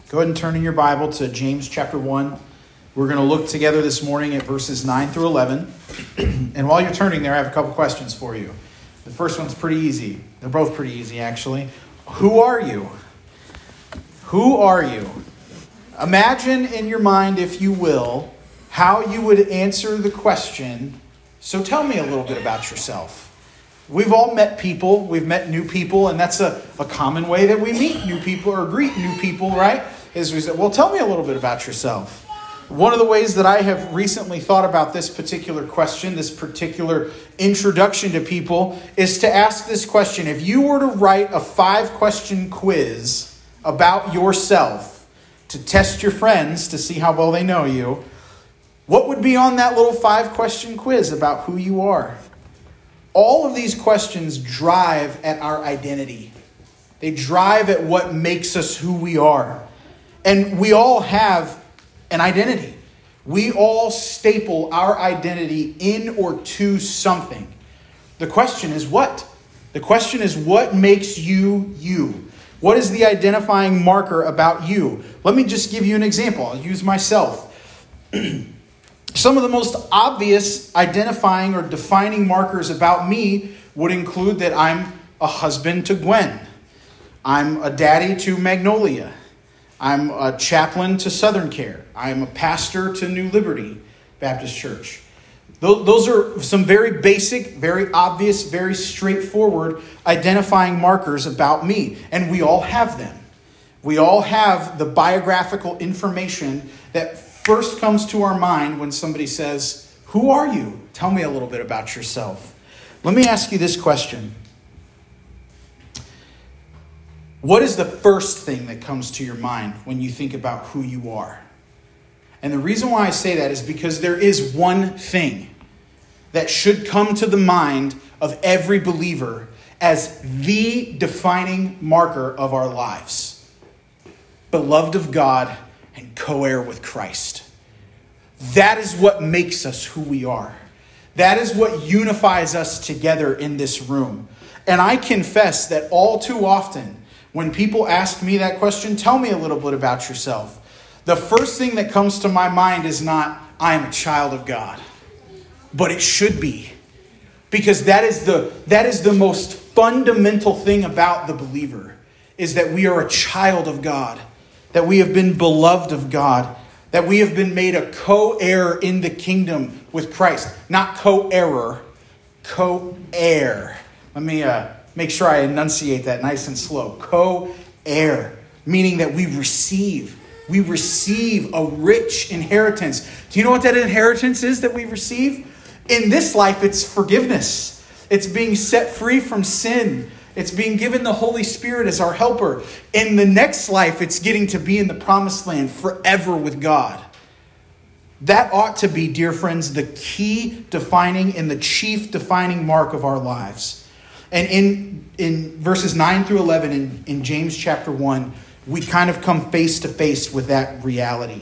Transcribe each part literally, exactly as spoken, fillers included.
Go ahead and turn in your Bible to James chapter one. We're going to look together this morning at verses nine through eleven. And while you're turning there, I have a couple questions for you. The first one's pretty easy. They're both pretty easy, actually. Who are you? Who are you? Imagine in your mind, if you will, how you would answer the question, so tell me a little bit about yourself. We've all met people. We've met new people, and that's a, a common way that we meet new people or greet new people, right? Is we say, well, tell me a little bit about yourself. One of the ways that I have recently thought about this particular question, this particular introduction to people, is to ask this question. If you were to write a five-question quiz about yourself to test your friends to see how well they know you, what would be on that little five-question quiz about who you are? All of these questions drive at our identity. They drive at what makes us who we are. And we all have an identity. We all staple our identity in or to something. The question is what? The question is what makes you you? What is the identifying marker about you? Let me just give you an example. I'll use myself. Some of the most obvious identifying or defining markers about me would include that I'm a husband to Gwen. I'm a daddy to Magnolia. I'm a chaplain to Southern Care. I'm a pastor to New Liberty Baptist Church. Those are some very basic, very obvious, very straightforward identifying markers about me. And we all have them. We all have the biographical information that first comes to our mind when somebody says, who are you? Tell me a little bit about yourself. Let me ask you this question. What is the first thing that comes to your mind when you think about who you are? And the reason why I say that is because there is one thing that should come to the mind of every believer as the defining marker of our lives. Beloved of God and co-heir with Christ. That is what makes us who we are. That is what unifies us together in this room. And I confess that all too often, when people ask me that question, tell me a little bit about yourself, the first thing that comes to my mind is not, I am a child of God. But it should be. Because that is the, that is the most fundamental thing about the believer, is that we are a child of God, that we have been beloved of God, that we have been made a co-heir in the kingdom with Christ. Not co-heirer, co-heir. Let me uh, make sure I enunciate that nice and slow. Co-heir, meaning that we receive. We receive a rich inheritance. Do you know what that inheritance is that we receive? In this life, it's forgiveness. It's being set free from sin. It's being given the Holy Spirit as our helper. In the next life, it's getting to be in the promised land forever with God. That ought to be, dear friends, the key defining and the chief defining mark of our lives. And in, in verses nine through eleven in, in James chapter one, we kind of come face to face with that reality.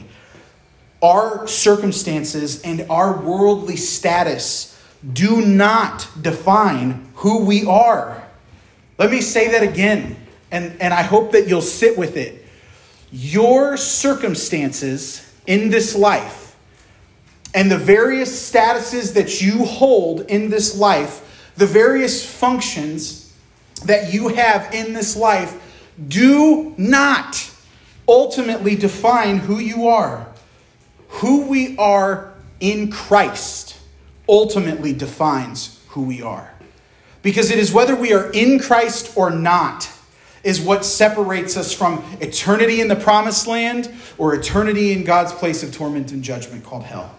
Our circumstances and our worldly status do not define who we are. Let me say that again, and, and I hope that you'll sit with it. Your circumstances in this life and the various statuses that you hold in this life, the various functions that you have in this life, do not ultimately define who you are. Who we are in Christ ultimately defines who we are. Because it is whether we are in Christ or not is what separates us from eternity in the promised land or eternity in God's place of torment and judgment called hell.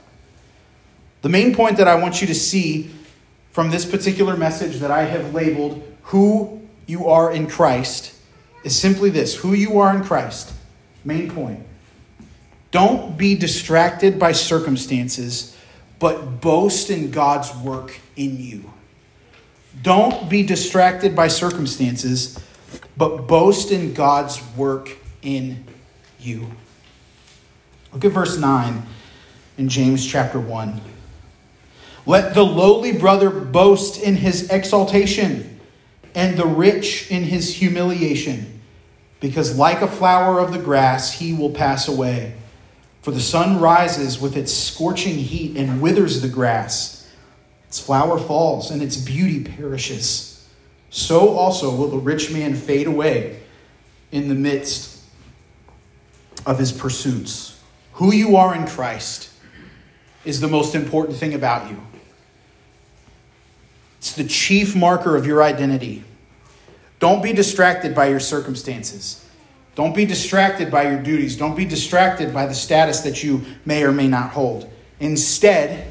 The main point that I want you to see from this particular message that I have labeled who you are in Christ is simply this. Who you are in Christ. Main point. Don't be distracted by circumstances, but boast in God's work in you. Don't be distracted by circumstances, but boast in God's work in you. Look at verse nine in James chapter one. Let the lowly brother boast in his exaltation, and the rich in his humiliation, because like a flower of the grass, he will pass away. For the sun rises with its scorching heat and withers the grass. Its flower falls and its beauty perishes. So also will the rich man fade away in the midst of his pursuits. Who you are in Christ is the most important thing about you. It's the chief marker of your identity. Don't be distracted by your circumstances. Don't be distracted by your duties. Don't be distracted by the status that you may or may not hold. Instead,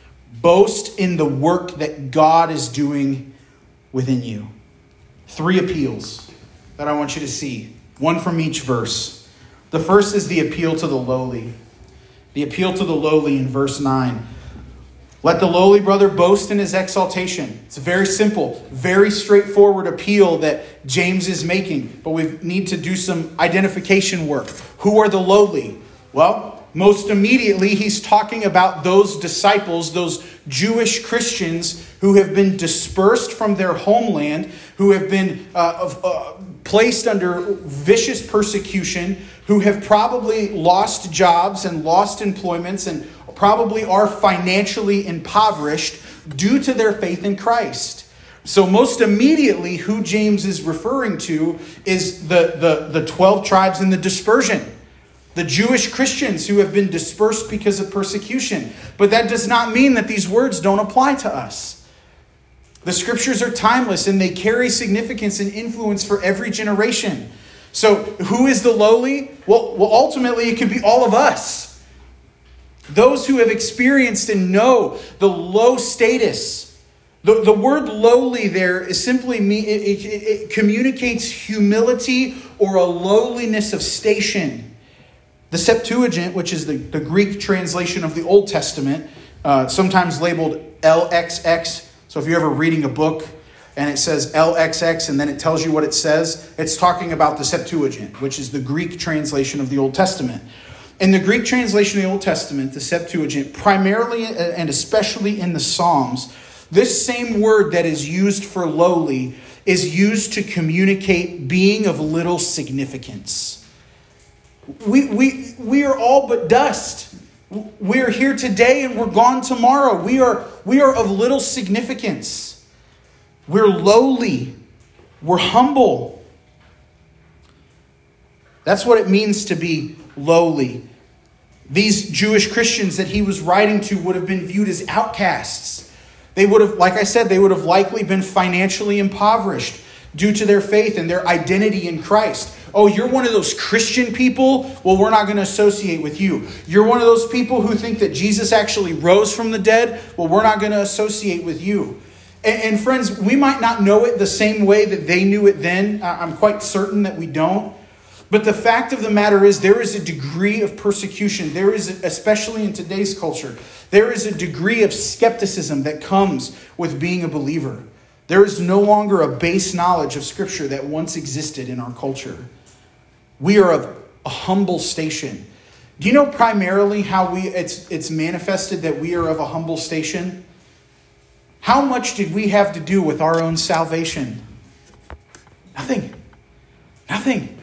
boast in the work that God is doing within you. Three appeals that I want you to see. One from each verse. The first is the appeal to the lowly. The appeal to the lowly in verse nine. Let the lowly brother boast in his exaltation. It's a very simple, very straightforward appeal that James is making. But we need to do some identification work. Who are the lowly? Well, most immediately, he's talking about those disciples, those Jewish Christians who have been dispersed from their homeland, who have been uh, uh, placed under vicious persecution, who have probably lost jobs and lost employments and probably are financially impoverished due to their faith in Christ. So most immediately, who James is referring to is the, the, the twelve tribes in the dispersion. The Jewish Christians who have been dispersed because of persecution. But that does not mean that these words don't apply to us. The scriptures are timeless and they carry significance and influence for every generation. So who is the lowly? Well, well ultimately it could be all of us. Those who have experienced and know the low status. The, the word lowly there is simply, me, it, it, it communicates humility or a lowliness of station. The Septuagint, which is the, the Greek translation of the Old Testament, uh, sometimes labeled L X X. So if you're ever reading a book and it says L X X and then it tells you what it says, it's talking about the Septuagint, which is the Greek translation of the Old Testament. In the Greek translation of the Old Testament, the Septuagint, primarily and especially in the Psalms, this same word that is used for lowly is used to communicate being of little significance. We, we, we are all but dust. We are here today and we're gone tomorrow. We are, we are of little significance. We're lowly. We're humble. That's what it means to be lowly. These Jewish Christians that he was writing to would have been viewed as outcasts. They would have, like I said, they would have likely been financially impoverished due to their faith and their identity in Christ. Oh, you're one of those Christian people? Well, we're not going to associate with you. You're one of those people who think that Jesus actually rose from the dead? Well, we're not going to associate with you. And, and friends, we might not know it the same way that they knew it then. I'm quite certain that we don't. But the fact of the matter is there is a degree of persecution. There is, especially in today's culture, there is a degree of skepticism that comes with being a believer. There is no longer a base knowledge of Scripture that once existed in our culture. We are of a humble station. Do you know primarily how we it's it's manifested that we are of a humble station? How much did we have to do with our own salvation? Nothing. Nothing.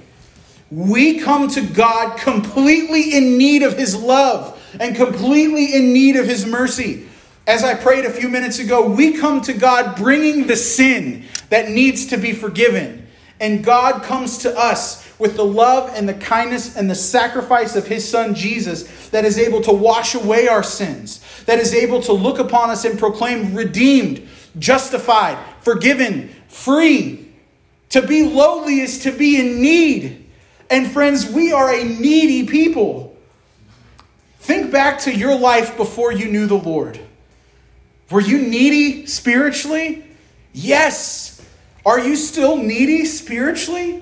We come to God completely in need of His love and completely in need of His mercy. As I prayed a few minutes ago, we come to God bringing the sin that needs to be forgiven. And God comes to us with the love and the kindness and the sacrifice of His Son Jesus that is able to wash away our sins, that is able to look upon us and proclaim redeemed, justified, forgiven, free. To be lowly is to be in need. And friends, we are a needy people. Think back to your life before you knew the Lord. Were you needy spiritually? Yes. Are you still needy spiritually?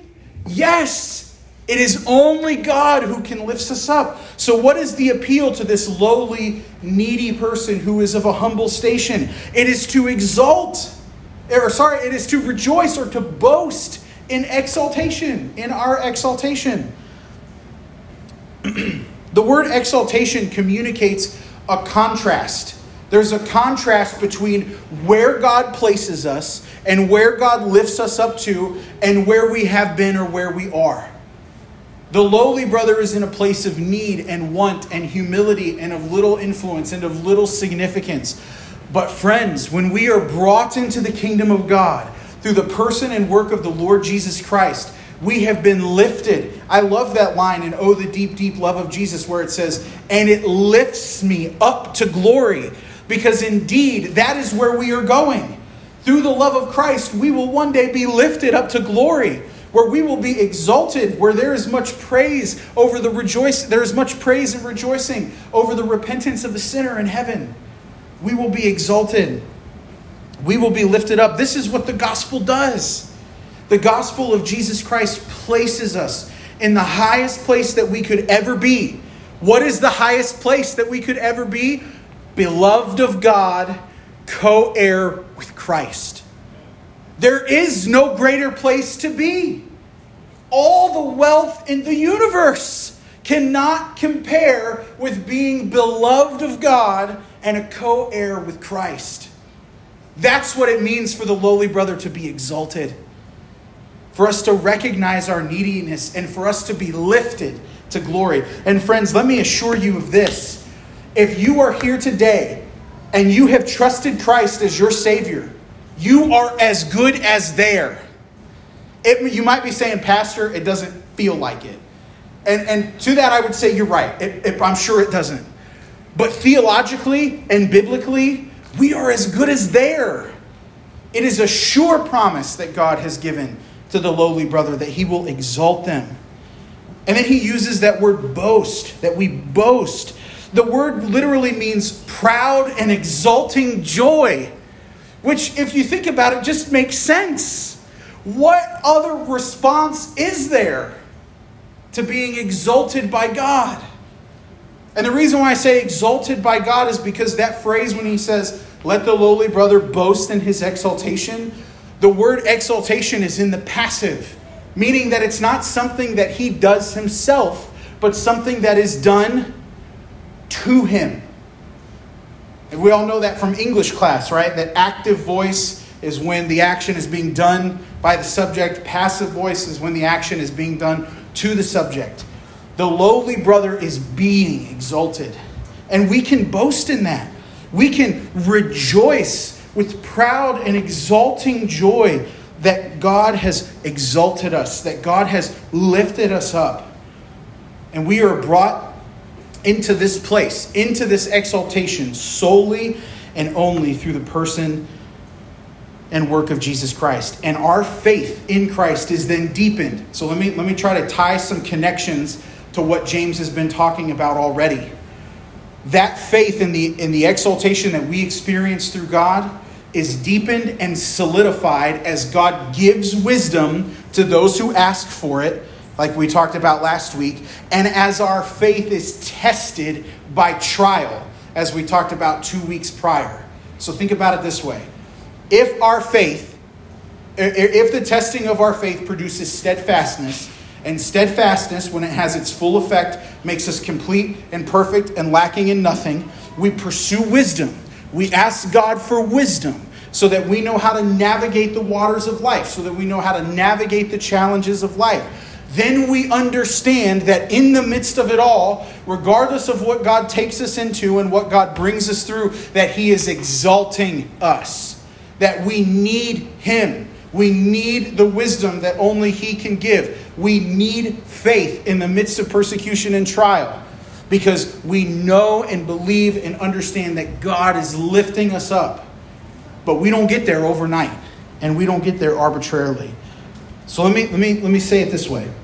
Yes. It is only God who can lift us up. So what is the appeal to this lowly, needy person who is of a humble station? It is to exalt, or sorry, it is to rejoice or to boast in exaltation, in our exaltation. The word exaltation communicates a contrast There's a contrast between where God places us and where God lifts us up to and where we have been or where we are. The lowly brother is in a place of need and want and humility and of little influence and of little significance. But friends, when we are brought into the kingdom of God through the person and work of the Lord Jesus Christ, we have been lifted. I love that line in Oh, the Deep, Deep Love of Jesus where it says, and it lifts me up to glory. Because indeed, that is where we are going. Through the love of Christ, we will one day be lifted up to glory, where we will be exalted, where there is much praise over the rejoice. There is much praise and rejoicing over the repentance of the sinner in heaven. We will be exalted. We will be lifted up. This is what the gospel does. The gospel of Jesus Christ places us in the highest place that we could ever be. What is the highest place that we could ever be? Beloved of God, co-heir with Christ. There is no greater place to be. All the wealth in the universe cannot compare with being beloved of God and a co-heir with Christ. That's what it means for the lowly brother to be exalted. For us to recognize our neediness and for us to be lifted to glory. And friends, let me assure you of this. If you are here today and you have trusted Christ as your Savior, you are as good as there. It, you might be saying, Pastor, it doesn't feel like it. And, and to that I would say you're right. It, it, I'm sure it doesn't. But theologically and biblically, we are as good as there. It is a sure promise that God has given to the lowly brother that he will exalt them. And then he uses that word boast, that we boast. The word literally means proud and exulting joy, which, if you think about it, just makes sense. What other response is there to being exalted by God? And the reason why I say exalted by God is because that phrase when he says, let the lowly brother boast in his exaltation, the word exaltation is in the passive, meaning that it's not something that he does himself, but something that is done to him. And we all know that from English class, right? That active voice is when the action is being done by the subject. Passive voice is when the action is being done to the subject. The lowly brother is being exalted. And we can boast in that. We can rejoice with proud and exulting joy that God has exalted us, that God has lifted us up. And we are brought into this place, into this exaltation, solely and only through the person and work of Jesus Christ. And our faith in Christ is then deepened. So let me let me try to tie some connections to what James has been talking about already. That faith in the in the exaltation that we experience through God is deepened and solidified as God gives wisdom to those who ask for it, like we talked about last week, and as our faith is tested by trial, as we talked about two weeks prior. So think about it this way. If our faith, if the testing of our faith produces steadfastness, and steadfastness, when it has its full effect, makes us complete and perfect and lacking in nothing, we pursue wisdom. We ask God for wisdom so that we know how to navigate the waters of life, so that we know how to navigate the challenges of life. Then we understand that in the midst of it all, regardless of what God takes us into and what God brings us through, that He is exalting us, that we need Him. We need the wisdom that only He can give. We need faith in the midst of persecution and trial, because we know and believe and understand that God is lifting us up. But we don't get there overnight, and we don't get there arbitrarily. So let me let me let me say it this way.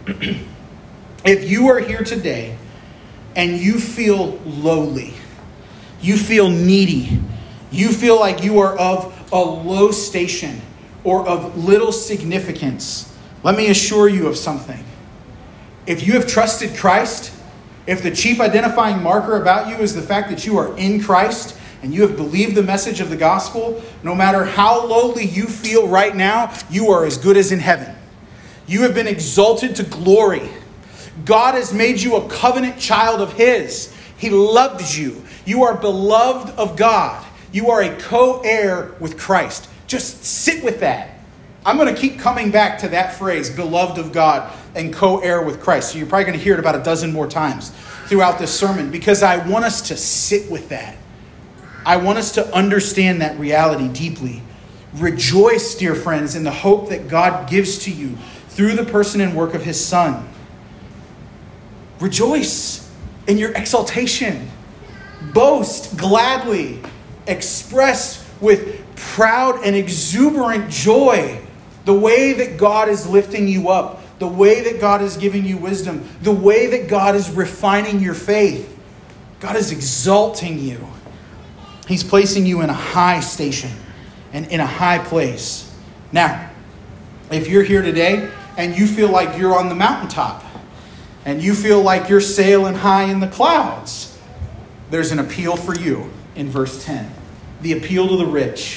If you are here today and you feel lowly, you feel needy, you feel like you are of a low station or of little significance, let me assure you of something. If you have trusted Christ, if the chief identifying marker about you is the fact that you are in Christ and you have believed the message of the gospel, no matter how lowly you feel right now, you are as good as in heaven. You have been exalted to glory. God has made you a covenant child of His. He loves you. You are beloved of God. You are a co-heir with Christ. Just sit with that. I'm going to keep coming back to that phrase, beloved of God and co-heir with Christ. So you're probably going to hear it about a dozen more times throughout this sermon, because I want us to sit with that. I want us to understand that reality deeply. Rejoice, dear friends, in the hope that God gives to you through the person and work of his Son. Rejoice in your exaltation. Boast gladly. Express with proud and exuberant joy the way that God is lifting you up, the way that God is giving you wisdom, the way that God is refining your faith. God is exalting you. He's placing you in a high station and in a high place. Now, if you're here today and you feel like you're on the mountaintop and you feel like you're sailing high in the clouds, there's an appeal for you in verse ten. The appeal to the rich.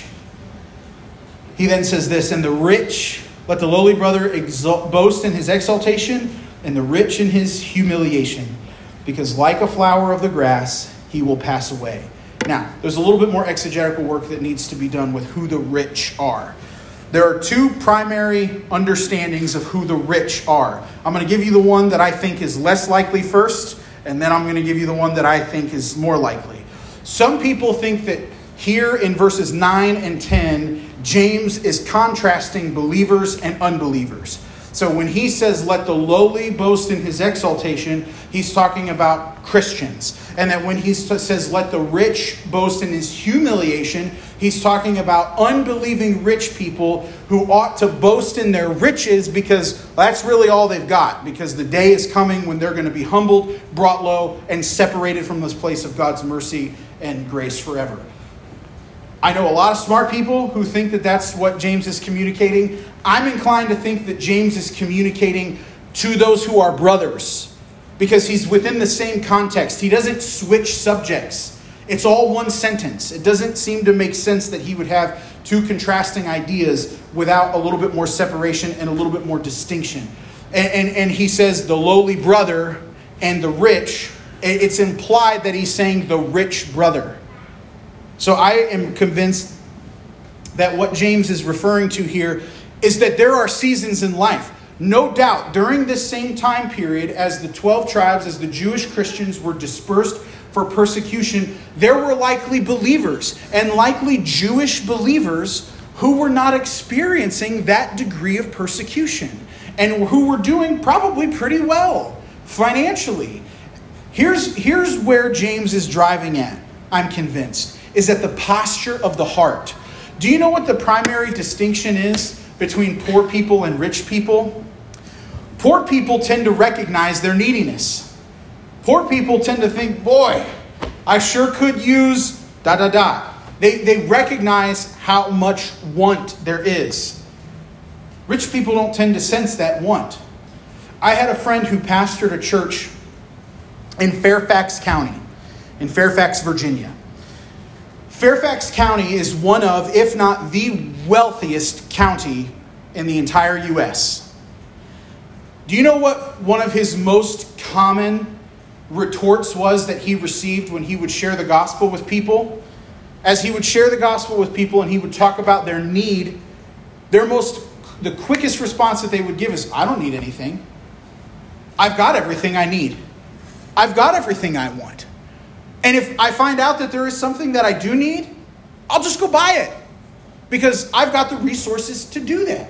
He then says this, and the rich, let the lowly brother exalt, boast in his exaltation, and the rich in his humiliation, because like a flower of the grass, he will pass away. Now, there's a little bit more exegetical work that needs to be done with who the rich are. There are two primary understandings of who the rich are. I'm going to give you the one that I think is less likely first, and then I'm going to give you the one that I think is more likely. Some people think that here in verses nine and ten, James is contrasting believers and unbelievers. So when he says, let the lowly boast in his exaltation, he's talking about Christians. And that when he says, let the rich boast in his humiliation, he's talking about unbelieving rich people who ought to boast in their riches because that's really all they've got. Because the day is coming when they're going to be humbled, brought low, and separated from this place of God's mercy and grace forever. I know a lot of smart people who think that that's what James is communicating. I'm inclined to think that James is communicating to those who are brothers because he's within the same context. He doesn't switch subjects. It's all one sentence. It doesn't seem to make sense that he would have two contrasting ideas without a little bit more separation and a little bit more distinction. And, and, and he says the lowly brother and the rich. It's implied that he's saying the rich brother. So I am convinced that what James is referring to here is that there are seasons in life. No doubt, during this same time period, as the twelve tribes, as the Jewish Christians were dispersed for persecution, there were likely believers and likely Jewish believers who were not experiencing that degree of persecution and who were doing probably pretty well financially. Here's, here's where James is driving at, I'm convinced, is at the posture of the heart. Do you know what the primary distinction is between poor people and rich people? Poor people tend to recognize their neediness. Poor people tend to think, boy, I sure could use da da da. They, they recognize how much want there is. Rich people don't tend to sense that want. I had a friend who pastored a church in Fairfax County, in Fairfax, Virginia. Fairfax County is one of, if not the wealthiest county in the entire U S. Do you know what one of his most common retorts was that he received when he would share the gospel with people? As he would share the gospel with people and he would talk about their need, their most, the quickest response that they would give is, I don't need anything. I've got everything I need. I've got everything I want. And if I find out that there is something that I do need, I'll just go buy it because I've got the resources to do that.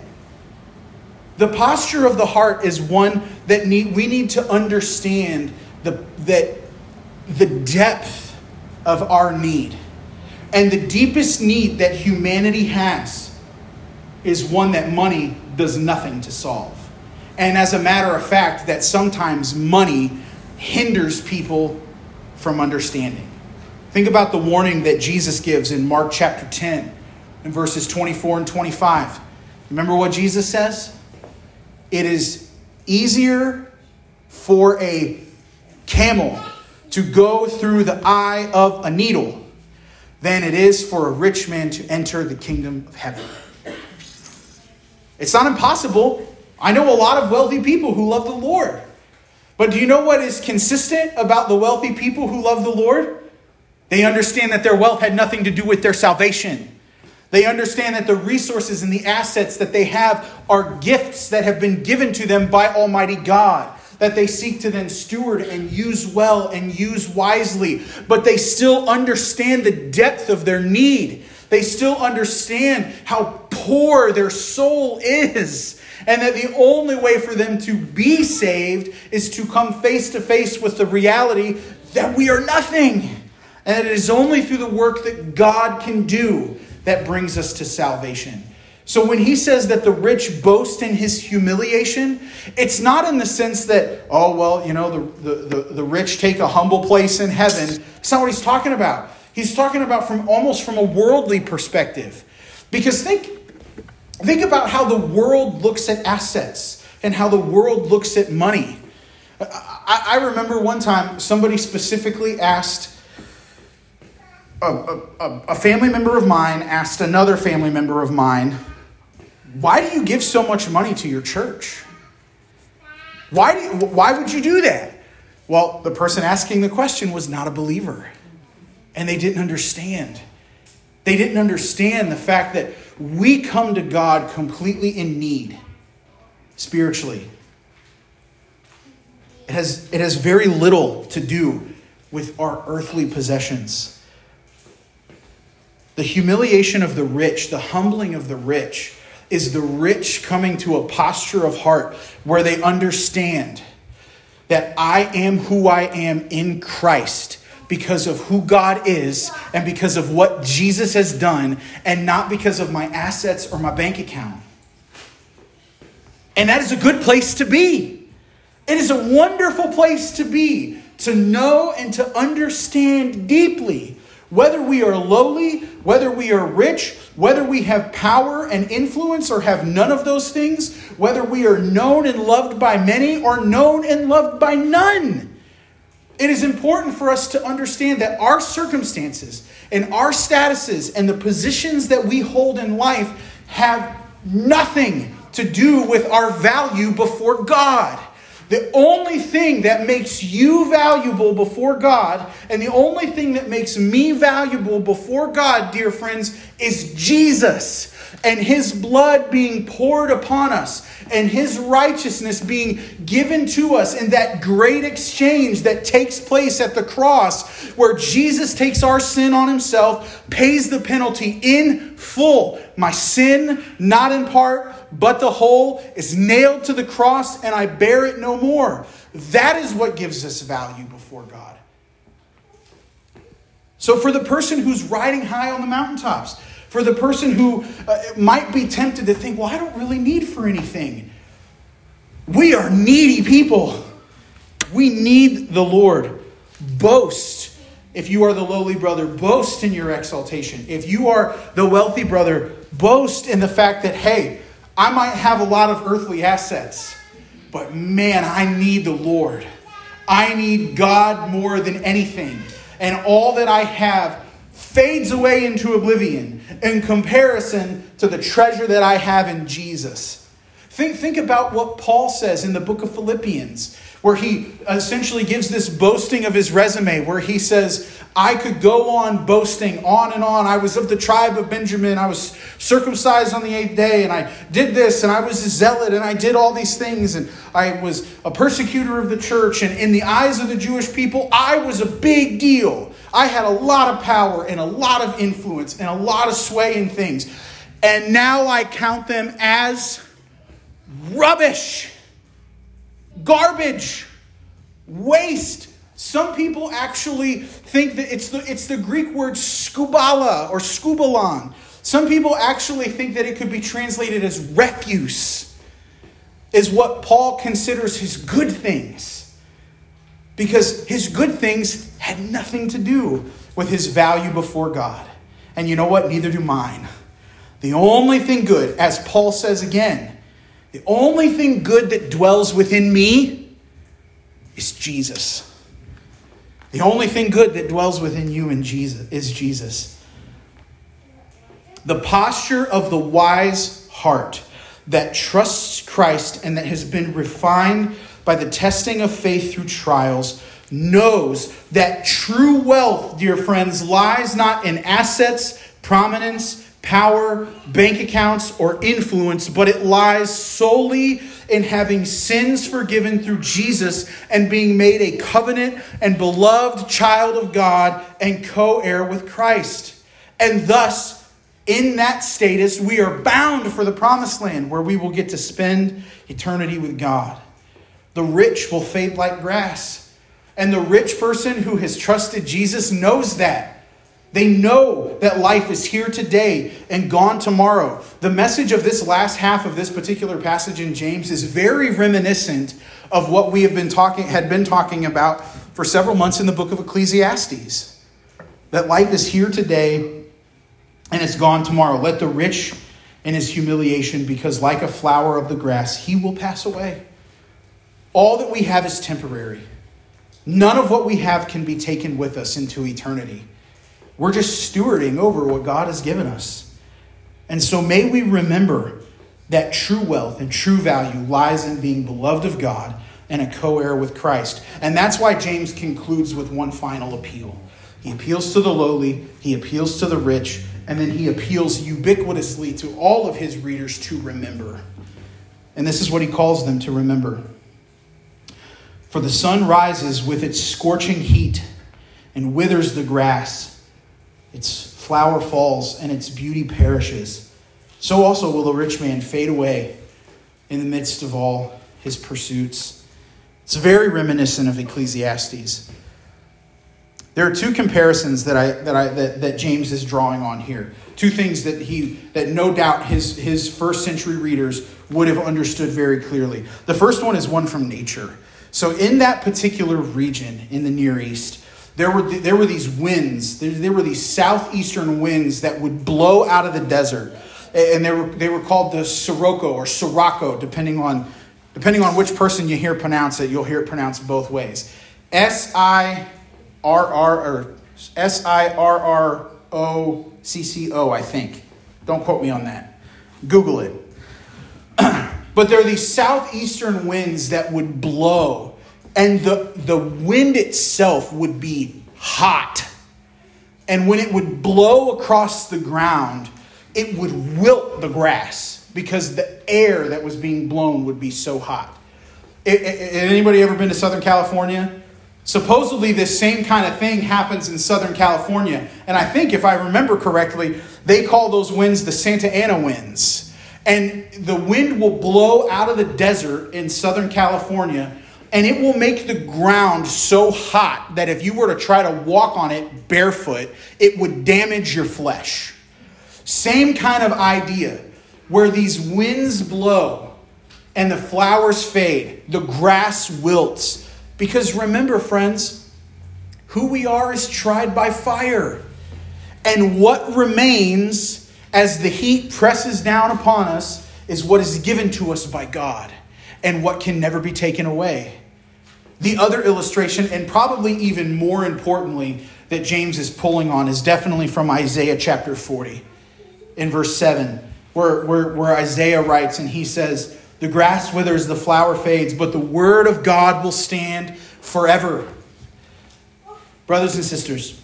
The posture of the heart is one that need, we need to understand the, that the depth of our need. And the deepest need that humanity has is one that money does nothing to solve. And as a matter of fact, that sometimes money hinders people from understanding. Think about the warning that Jesus gives in Mark chapter ten, in verses twenty-four and twenty-five. Remember what Jesus says? It is easier for a camel to go through the eye of a needle than it is for a rich man to enter the kingdom of heaven. It's not impossible. I know a lot of wealthy people who love the Lord. But do you know what is consistent about the wealthy people who love the Lord? They understand that their wealth had nothing to do with their salvation. They understand that the resources and the assets that they have are gifts that have been given to them by Almighty God, that they seek to then steward and use well and use wisely. But they still understand the depth of their need. They still understand how poor their soul is. And that the only way for them to be saved is to come face to face with the reality that we are nothing. And it is only through the work that God can do that brings us to salvation. So when he says that the rich boast in his humiliation, it's not in the sense that, oh, well, you know, the, the, the, the rich take a humble place in heaven. That's not what he's talking about. He's talking about from almost from a worldly perspective. Because think, think about how the world looks at assets and how the world looks at money. I, I remember one time somebody specifically asked, A, a, a family member of mine asked another family member of mine, why do you give so much money to your church? Why do you, why would you do that? Well, the person asking the question was not a believer. And they didn't understand. They didn't understand the fact that we come to God completely in need, spiritually. It has, it has very little to do with our earthly possessions. The humiliation of the rich, the humbling of the rich, is the rich coming to a posture of heart where they understand that I am who I am in Christ because of who God is and because of what Jesus has done and not because of my assets or my bank account. And that is a good place to be. It is a wonderful place to be, to know and to understand deeply. Whether we are lowly, whether we are rich, whether we have power and influence or have none of those things, whether we are known and loved by many or known and loved by none. It is important for us to understand that our circumstances and our statuses and the positions that we hold in life have nothing to do with our value before God. The only thing that makes you valuable before God and the only thing that makes me valuable before God, dear friends, is Jesus and his blood being poured upon us and his righteousness being given to us in that great exchange that takes place at the cross where Jesus takes our sin on himself, pays the penalty in full. My sin, not in part, but the whole, is nailed to the cross and I bear it no more. That is what gives us value before God. So for the person who's riding high on the mountaintops, for the person who uh, might be tempted to think, well, I don't really need for anything. We are needy people. We need the Lord. Boast. If you are the lowly brother, boast in your exaltation. If you are the wealthy brother, boast in the fact that, hey, I might have a lot of earthly assets, but man, I need the Lord. I need God more than anything. And all that I have fades away into oblivion in comparison to the treasure that I have in Jesus. Think, think about what Paul says in the book of Philippians, where he essentially gives this boasting of his resume, where he says, I could go on boasting on and on. I was of the tribe of Benjamin. I was circumcised on the eighth day, and I did this, and I was a zealot, and I did all these things, and I was a persecutor of the church, and in the eyes of the Jewish people, I was a big deal. I had a lot of power and a lot of influence and a lot of sway in things. And now I count them as rubbish, garbage, waste. Some people actually think that it's the, it's the Greek word skubala or skubalon. Some people actually think that it could be translated as refuse, is what Paul considers his good things. Because his good things had nothing to do with his value before God. And you know what? Neither do mine. The only thing good, as Paul says again, the only thing good that dwells within me is Jesus. The only thing good that dwells within you and Jesus is Jesus. The posture of the wise heart that trusts Christ and that has been refined by the testing of faith through trials knows that true wealth, dear friends, lies not in assets, prominence, power, bank accounts, or influence, but it lies solely in having sins forgiven through Jesus and being made a covenant and beloved child of God and co-heir with Christ. And thus, in that status, we are bound for the promised land where we will get to spend eternity with God. The rich will fade like grass. And the rich person who has trusted Jesus knows that. They know that life is here today and gone tomorrow. The message of this last half of this particular passage in James is very reminiscent of what we have been talking, had been talking about for several months in the book of Ecclesiastes. That life is here today and it's gone tomorrow. Let the rich in his humiliation, because like a flower of the grass, he will pass away. All that we have is temporary. None of what we have can be taken with us into eternity. We're just stewarding over what God has given us. And so may we remember that true wealth and true value lies in being beloved of God and a co-heir with Christ. And that's why James concludes with one final appeal. He appeals to the lowly, he appeals to the rich, and then he appeals ubiquitously to all of his readers to remember. And this is what he calls them to remember. For the sun rises with its scorching heat and withers the grass. Its flower falls and its beauty perishes. So also will the rich man fade away in the midst of all his pursuits. It's very reminiscent of Ecclesiastes. There are two comparisons that I that I that, that James is drawing on here. Two things that he that no doubt his his first century readers would have understood very clearly. The first one is one from nature. So in that particular region in the Near East, There were there were these winds. There, there were these southeastern winds that would blow out of the desert, and they were they were called the Sirocco or Sirocco, depending on depending on which person you hear pronounce it. You'll hear it pronounced both ways. S I R R or S I R R O C C O, I think. Don't quote me on that. Google it. But there are these southeastern winds that would blow. And the, the wind itself would be hot. And when it would blow across the ground, it would wilt the grass because the air that was being blown would be so hot. It, it, anybody ever been to Southern California? Supposedly this same kind of thing happens in Southern California. And I think, if I remember correctly, they call those winds the Santa Ana winds. And the wind will blow out of the desert in Southern California, and it will make the ground so hot that if you were to try to walk on it barefoot, it would damage your flesh. Same kind of idea, where these winds blow and the flowers fade, the grass wilts. Because remember, friends, who we are is tried by fire. And what remains as the heat presses down upon us is what is given to us by God and what can never be taken away. The other illustration, and probably even more importantly, that James is pulling on is definitely from Isaiah chapter forty. In verse seven, where, where, where Isaiah writes, and he says, "The grass withers, the flower fades, but the word of God will stand forever." Brothers and sisters,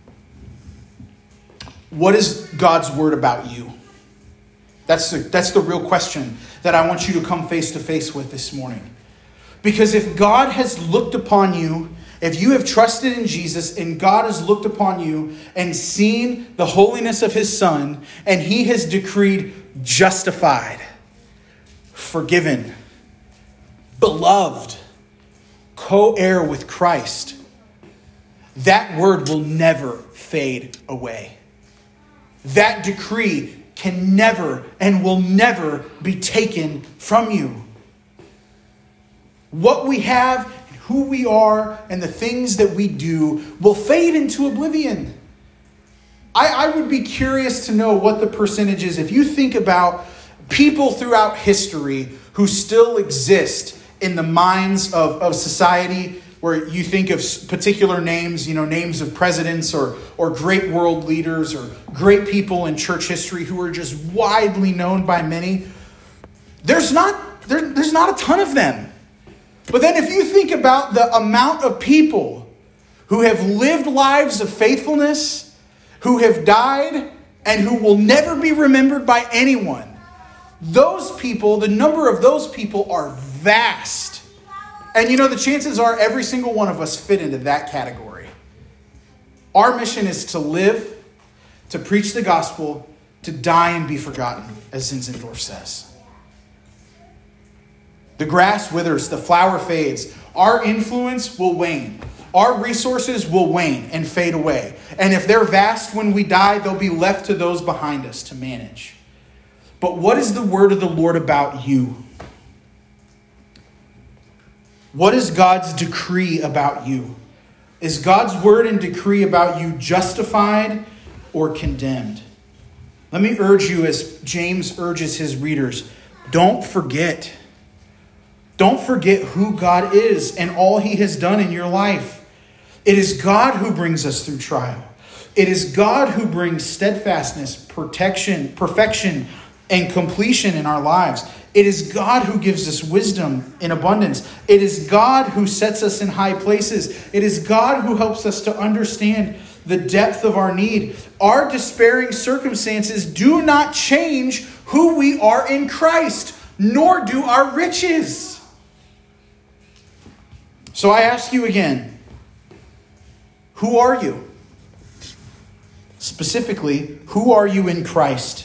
what is God's word about you? That's the, that's the real question that I want you to come face to face with this morning. Because if God has looked upon you, if you have trusted in Jesus and God has looked upon you and seen the holiness of his Son, and he has decreed justified, forgiven, beloved, co-heir with Christ, that word will never fade away. That decree can never and will never be taken from you. What we have, who we are, and the things that we do will fade into oblivion. I, I would be curious to know what the percentage is. If you think about people throughout history who still exist in the minds of, of society, where you think of particular names, you know, names of presidents or, or great world leaders or great people in church history who are just widely known by many, there's not, there, there's not a ton of them. But then if you think about the amount of people who have lived lives of faithfulness, who have died, and who will never be remembered by anyone, those people, the number of those people are vast. And you know, the chances are every single one of us fit into that category. Our mission is to live, to preach the gospel, to die and be forgotten, as Zinzendorf says. The grass withers, the flower fades. Our influence will wane. Our resources will wane and fade away. And if they're vast when we die, they'll be left to those behind us to manage. But what is the word of the Lord about you? What is God's decree about you? Is God's word and decree about you justified or condemned? Let me urge you, as James urges his readers, don't forget. Don't forget who God is and all he has done in your life. It is God who brings us through trial. It is God who brings steadfastness, protection, perfection, and completion in our lives. It is God who gives us wisdom in abundance. It is God who sets us in high places. It is God who helps us to understand the depth of our need. Our despairing circumstances do not change who we are in Christ, nor do our riches. So I ask you again, who are you? Specifically, who are you in Christ?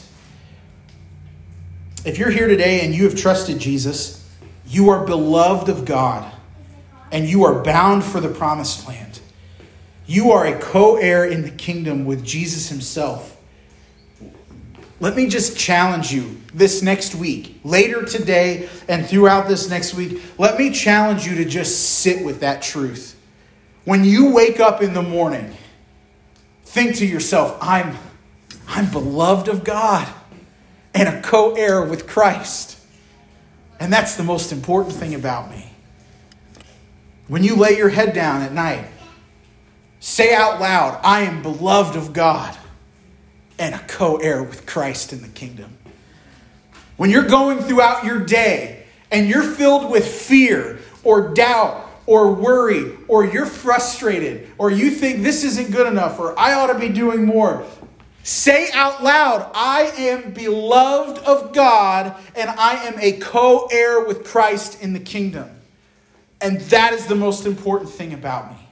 If you're here today and you have trusted Jesus, you are beloved of God and you are bound for the promised land. You are a co-heir in the kingdom with Jesus himself. Let me just challenge you this next week, later today and throughout this next week. Let me challenge you to just sit with that truth. When you wake up in the morning, think to yourself, I'm, I'm beloved of God and a co-heir with Christ. And that's the most important thing about me. When you lay your head down at night, say out loud, I am beloved of God and a co-heir with Christ in the kingdom. When you're going throughout your day and you're filled with fear or doubt or worry, or you're frustrated, or you think this isn't good enough, or I ought to be doing more, say out loud, I am beloved of God and I am a co-heir with Christ in the kingdom. And that is the most important thing about me.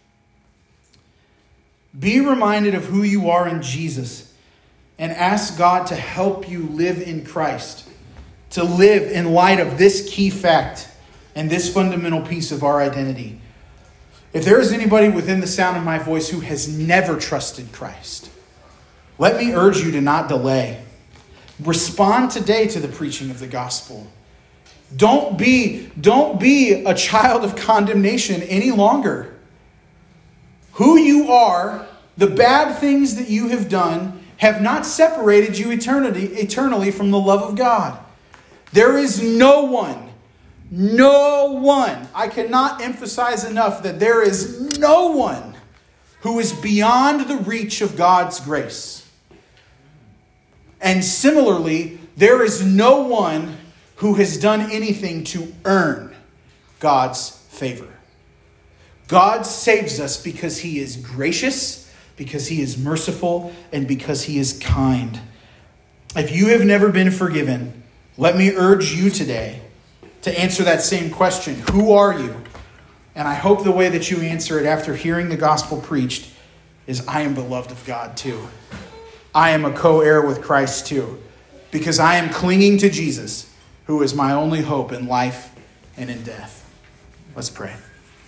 Be reminded of who you are in Jesus and ask God to help you live in Christ, to live in light of this key fact and this fundamental piece of our identity. If there is anybody within the sound of my voice who has never trusted Christ, let me urge you to not delay. Respond today to the preaching of the gospel. Don't be, don't be a child of condemnation any longer. Who you are, the bad things that you have done, have not separated you eternity, eternally from the love of God. There is no one, no one, I cannot emphasize enough that there is no one who is beyond the reach of God's grace. And similarly, there is no one who has done anything to earn God's favor. God saves us because he is gracious, because he is merciful, and because he is kind. If you have never been forgiven, let me urge you today to answer that same question. Who are you? And I hope the way that you answer it after hearing the gospel preached is, I am beloved of God too. I am a co-heir with Christ too. Because I am clinging to Jesus, who is my only hope in life and in death. Let's pray.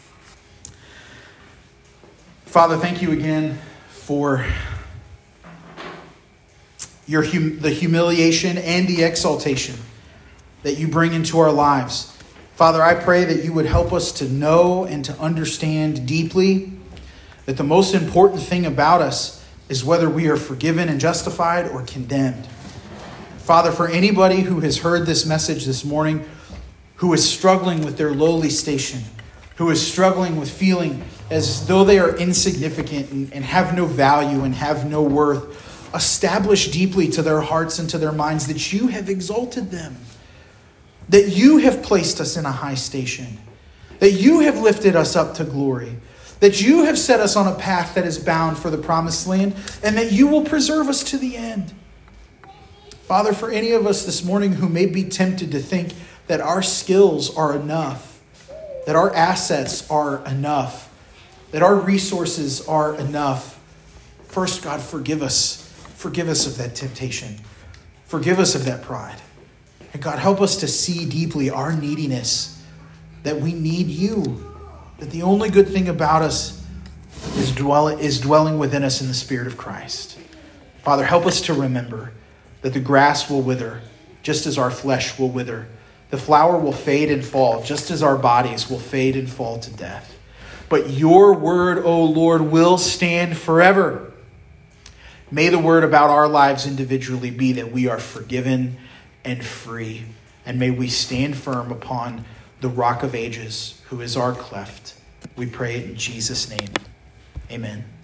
Father, thank you again for your hum- the humiliation and the exaltation that you bring into our lives. Father, I pray that you would help us to know and to understand deeply that the most important thing about us is whether we are forgiven and justified or condemned. Father, for anybody who has heard this message this morning, who is struggling with their lowly station, who is struggling with feeling as though they are insignificant and, and have no value and have no worth, establish deeply to their hearts and to their minds that you have exalted them, that you have placed us in a high station, that you have lifted us up to glory, that you have set us on a path that is bound for the promised land, and that you will preserve us to the end. Father, for any of us this morning who may be tempted to think that our skills are enough, that our assets are enough, that our resources are enough, first, God, forgive us. Forgive us of that temptation. Forgive us of that pride. And God, help us to see deeply our neediness, that we need you, that the only good thing about us is, dwell, is dwelling within us in the Spirit of Christ. Father, help us to remember that the grass will wither, just as our flesh will wither. The flower will fade and fall, just as our bodies will fade and fall to death. But your word, O Lord, will stand forever. May the word about our lives individually be that we are forgiven and free. And may we stand firm upon the Rock of Ages, who is our cleft. We pray it in Jesus' name. Amen.